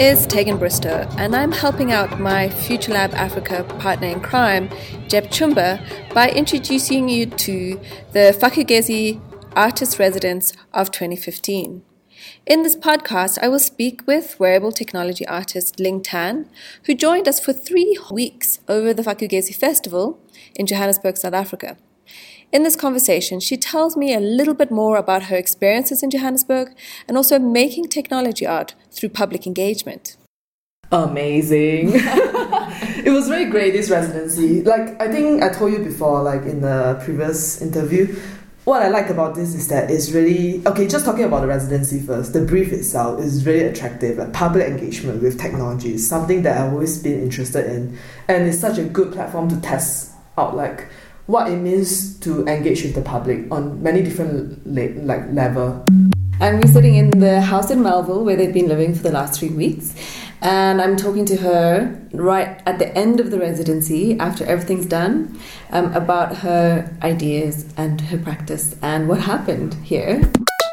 is Tegan Bristow, and I'm helping out my Future Lab Africa partner in crime, Jeb Chumba, by introducing you to the Fakugezi Artist Residence of 2015. In this podcast, I will speak with wearable technology artist Ling Tan, who joined us for 3 weeks over the Fakugezi Festival in Johannesburg, South Africa. In this conversation, she tells me a little bit more about her experiences in Johannesburg and also making technology art through public engagement. Amazing. It was very great, this residency. I think I told you before, in the previous interview, what I like about this is that it's really... Okay, just talking about the residency first. The brief itself is really attractive. Public engagement with technology is something that I've always been interested in. And it's such a good platform to test out, what it means to engage with the public on many different level. And we're sitting in the house in Melville where they've been living for the last 3 weeks. And I'm talking to her right at the end of the residency, after everything's done, about her ideas and her practice and what happened here.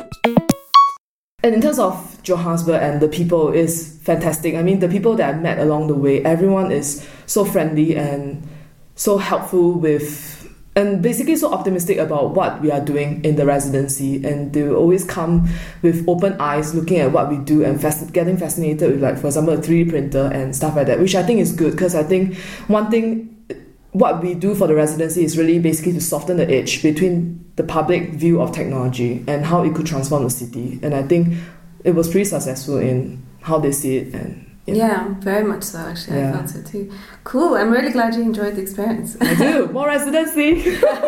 And in terms of Johannesburg and the people, is fantastic. I mean, the people that I met along the way, everyone is so friendly and so helpful and basically so optimistic about what we are doing in the residency, and they will always come with open eyes looking at what we do and getting fascinated with, for example, a 3D printer and stuff like that, which I think is good, because I think one thing what we do for the residency is really basically to soften the edge between the public view of technology and how it could transform the city. And I think it was pretty successful in how they see it. And yeah, very much so, actually. Yeah. I felt so too. Cool. I'm really glad you enjoyed the experience. I do. More residency.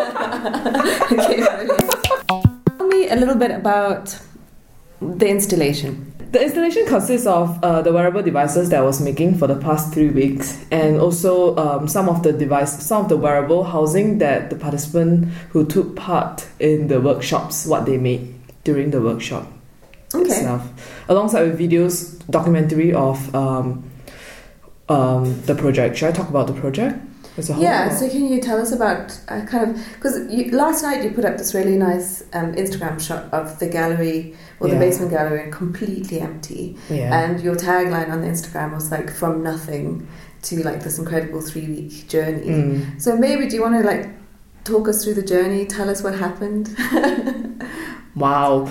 Okay, brilliant. Tell me a little bit about the installation. The installation consists of the wearable devices that I was making for the past 3 weeks, and also some of the wearable housing that the participant who took part in the workshops, what they made during the workshop. Okay. Itself, alongside with videos, documentary of the project. Should I talk about the project as a whole? Yeah, so can you tell us about because last night you put up this really nice Instagram shot of the gallery, or the basement gallery, completely empty. Yeah. And your tagline on the Instagram was from nothing to this incredible 3-week journey. So maybe do you want to talk us through the journey, tell us what happened? Wow.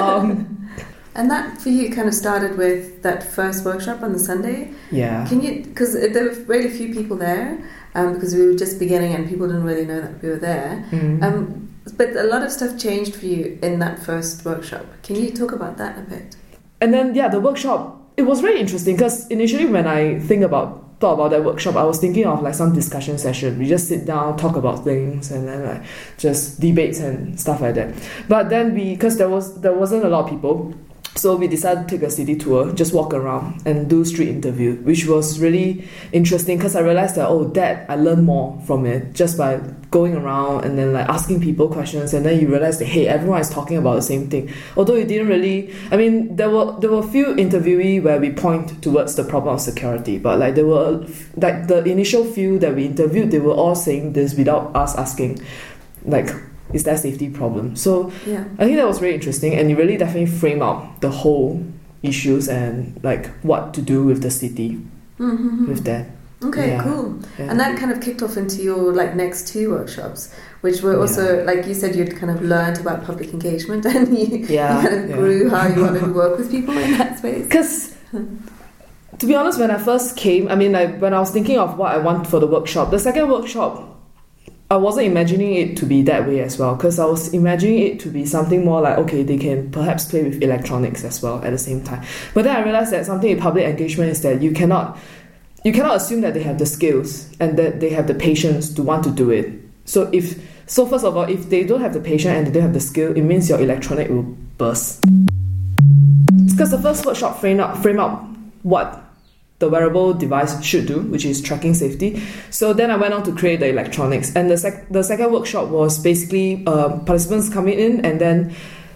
And that for you kind of started with that first workshop on the Sunday. Yeah. Can you, because there were really few people there, because we were just beginning and people didn't really know that we were there. But a lot of stuff changed for you in that first workshop. Can you talk about that a bit? And then, the workshop, it was very interesting, because initially when I thought about that workshop, I was thinking of some discussion session. We just sit down, talk about things, and then just debates and stuff like that. But then because there wasn't a lot of people, so we decided to take a city tour, just walk around and do street interview, which was really interesting, because I realized that I learned more from it just by going around and then asking people questions, and then you realize that everyone is talking about the same thing. Although you didn't really, there were a few interviewee where we point towards the problem of security, but there were the initial few that we interviewed, they were all saying this without us asking, is there a safety problem? So yeah. I think that was very interesting, and it really definitely framed out the whole issues and what to do with the city with that. Okay, cool. Yeah. And that kind of kicked off into your next 2 workshops, which were also you said you'd kind of learned about public engagement, and you kind of grew how you wanted to work with people in that space. Because to be honest, when I first came, when I was thinking of what I want for the workshop, the second workshop, I wasn't imagining it to be that way as well, because I was imagining it to be something more they can perhaps play with electronics as well at the same time. But then I realized that something in public engagement is that you cannot assume that they have the skills and that they have the patience to want to do it. So first of all, if they don't have the patience and they don't have the skill, it means your electronic will burst. Because the first workshop frame up what the wearable device should do, which is tracking safety. So then I went on to create the electronics. And the second workshop was basically participants coming in, and then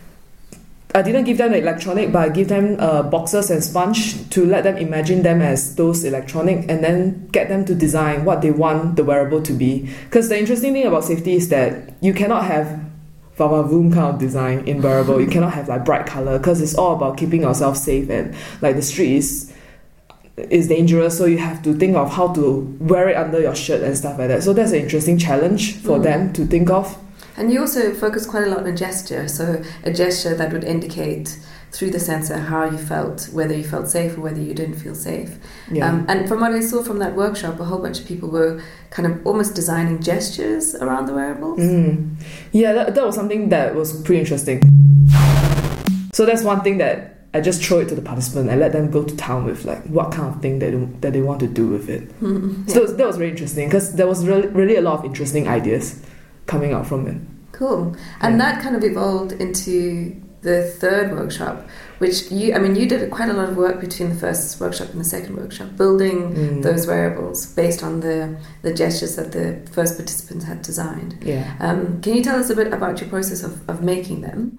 I didn't give them the electronic, but I give them boxes and sponge to let them imagine them as those electronic, and then get them to design what they want the wearable to be. Because the interesting thing about safety is that you cannot have vavavoom kind of design in wearable. You cannot have bright color, because it's all about keeping yourself safe, and the street is is dangerous, so you have to think of how to wear it under your shirt and stuff like that. So that's an interesting challenge for them to think of. And you also focus quite a lot on gesture, so a gesture that would indicate through the sensor how you felt, whether you felt safe or whether you didn't feel safe. Yeah. And from what I saw from that workshop, a whole bunch of people were kind of almost designing gestures around the wearables. Yeah, that was something that was pretty interesting. So that's one thing that I just throw it to the participant and let them go to town with, like, what kind of thing that they want to do with it. So that was very interesting because there was really a lot of interesting ideas coming out from it. Cool. And that kind of evolved into the third workshop, which you did quite a lot of work between the first workshop and the second workshop, building those wearables based on the gestures that the first participants had designed. Yeah. Can you tell us a bit about your process of making them?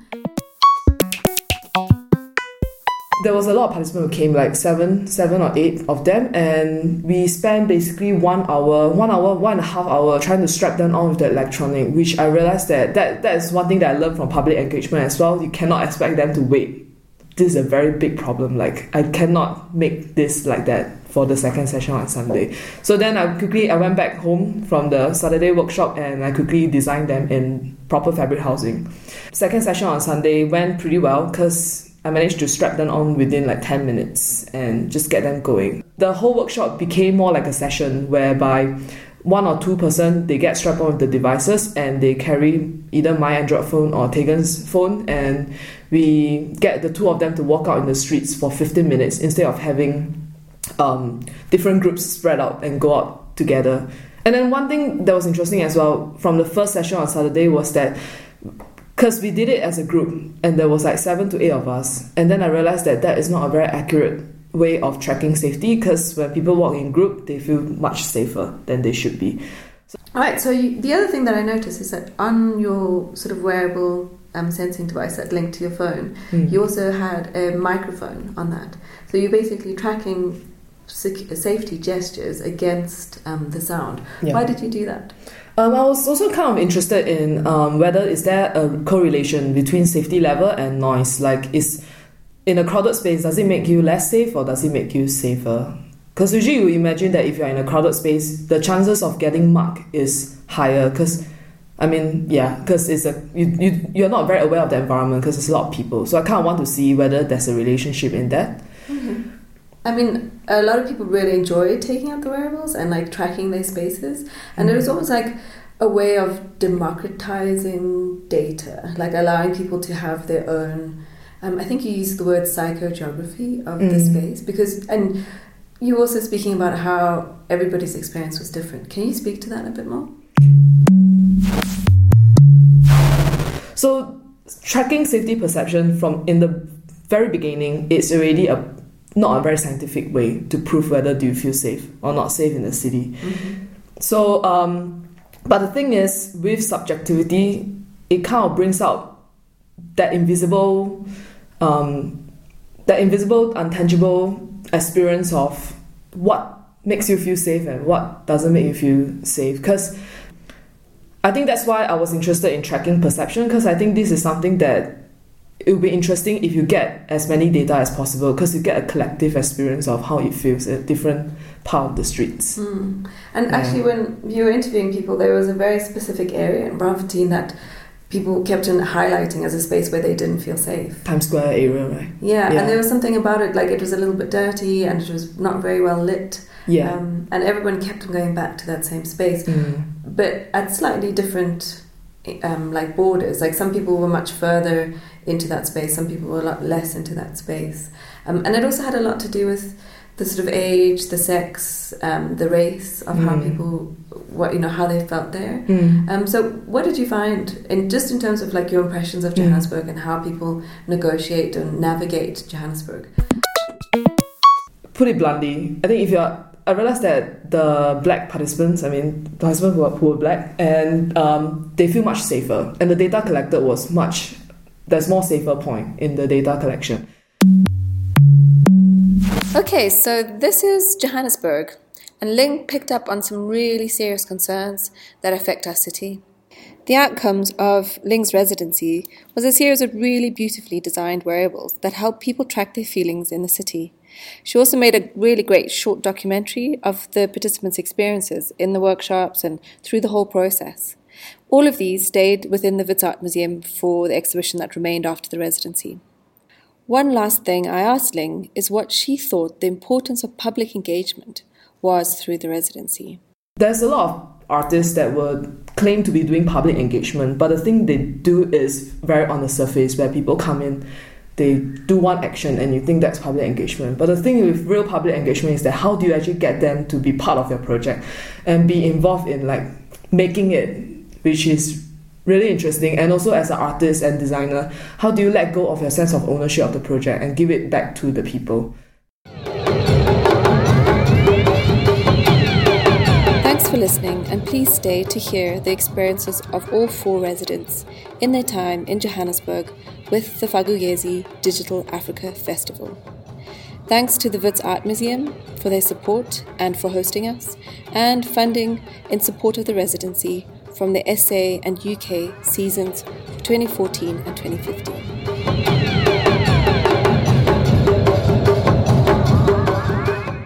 There was a lot of participants who came, like seven or eight of them, and we spent basically 1 and a half hour trying to strap them on with the electronic, which I realized that is one thing that I learned from public engagement as well. You cannot expect them to wait. This is a very big problem. Like, I cannot make this like that for the second session on Sunday. So then I went back home from the Saturday workshop and I quickly designed them in proper fabric housing. Second session on Sunday went pretty well because I managed to strap them on within like 10 minutes and just get them going. The whole workshop became more like a session whereby 1 or 2 person, they get strapped on with the devices and they carry either my Android phone or Tegan's phone, and we get the two of them to walk out in the streets for 15 minutes instead of having different groups spread out and go out together. And then one thing that was interesting as well from the first session on Saturday was that because we did it as a group and there was like 7 to 8 of us, and then I realized that is not a very accurate way of tracking safety, because when people walk in group they feel much safer than they should be. Alright, so the other thing that I noticed is that on your sort of wearable sensing device that linked to your phone, you also had a microphone on that. So you're basically tracking safety gestures against the sound. Yeah. Why did you do that? I was also kind of interested in whether is there a correlation between safety level and noise. Like, is in a crowded space, does it make you less safe or does it make you safer? Because usually you imagine that if you're in a crowded space, the chances of getting mugged is higher. Because it's you're not very aware of the environment because there's a lot of people. So I kind of want to see whether there's a relationship in that. Mm-hmm. I mean, a lot of people really enjoy taking out the wearables and like tracking their spaces, and it was almost like a way of democratizing data, like allowing people to have their own. I think you used the word psychogeography of the space and you were also speaking about how everybody's experience was different. Can you speak to that a bit more? So tracking safety perception from in the very beginning, it's already not a very scientific way to prove whether do you feel safe or not safe in the city. Mm-hmm. So, but the thing is, with subjectivity, it kind of brings out that invisible, untangible experience of what makes you feel safe and what doesn't make you feel safe. Because I think that's why I was interested in tracking perception, because I think this is something that it would be interesting if you get as many data as possible, because you get a collective experience of how it feels at different part of the streets. And actually, when you were interviewing people, there was a very specific area in Braamfontein that people kept on highlighting as a space where they didn't feel safe. Times Square area, right? Yeah, and there was something about it, like it was a little bit dirty and it was not very well lit. Yeah. And everyone kept on going back to that same space, but at slightly different like borders. Like some people were much further into that space, some people were a lot less into that space. And it also had a lot to do with the sort of age, the sex, the race of how people, how they felt there. So what did you find in terms of like your impressions of Johannesburg and how people negotiate and navigate Johannesburg? Put it bluntly, I think I realized that the black participants, the participants who were black, and they feel much safer. And the data collected was there's more safer point in the data collection. Okay, so this is Johannesburg, and Ling picked up on some really serious concerns that affect our city. The outcomes of Ling's residency was a series of really beautifully designed wearables that help people track their feelings in the city. She also made a really great short documentary of the participants' experiences in the workshops and through the whole process. All of these stayed within the Wits Art Museum for the exhibition that remained after the residency. One last thing I asked Ling is what she thought the importance of public engagement was through the residency. There's a lot of artists that would claim to be doing public engagement, but the thing they do is very on the surface, where people come in, they do one action and you think that's public engagement. But the thing with real public engagement is that how do you actually get them to be part of your project and be involved in making it, which is really interesting. And also as an artist and designer, how do you let go of your sense of ownership of the project and give it back to the people? Thanks for listening, and please stay to hear the experiences of all 4 residents in their time in Johannesburg with the Fagugezi Digital Africa Festival. Thanks to the Wits Art Museum for their support and for hosting us, and funding in support of the residency from the SA and UK seasons 2014 and 2015.